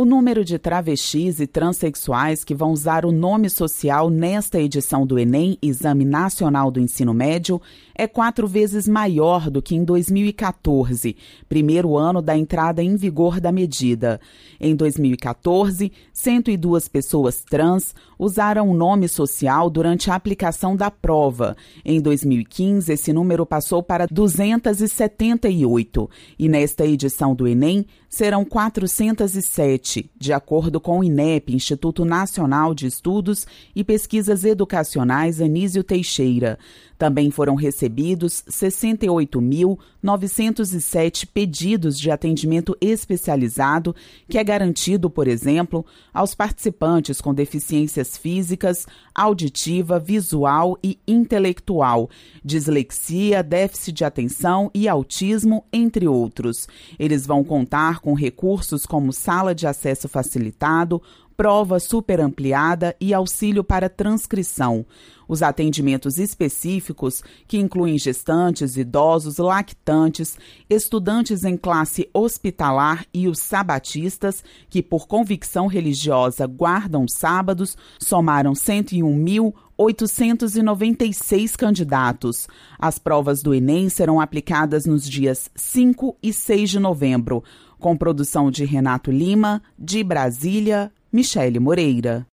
O número de travestis e transexuais que vão usar o nome social nesta edição do Enem, Exame Nacional do Ensino Médio, é 4 vezes maior do que em 2014, primeiro ano da entrada em vigor da medida. Em 2014, 102 pessoas trans usaram o nome social durante a aplicação da prova. Em 2015, esse número passou para 278 e nesta edição do Enem serão 407. De acordo com o INEP, Instituto Nacional de Estudos e Pesquisas Educacionais Anísio Teixeira. Também foram recebidos 68.907 pedidos de atendimento especializado, que é garantido, por exemplo, aos participantes com deficiências físicas, auditiva, visual e intelectual, dislexia, déficit de atenção e autismo, entre outros. Eles vão contar com recursos como sala de acesso facilitado, prova superampliada e auxílio para transcrição. Os atendimentos específicos, que incluem gestantes, idosos, lactantes, estudantes em classe hospitalar e os sabatistas, que por convicção religiosa guardam sábados, somaram 101.896 candidatos. As provas do Enem serão aplicadas nos dias 5 e 6 de novembro, com produção de Renato Lima, de Brasília, Michele Moreira.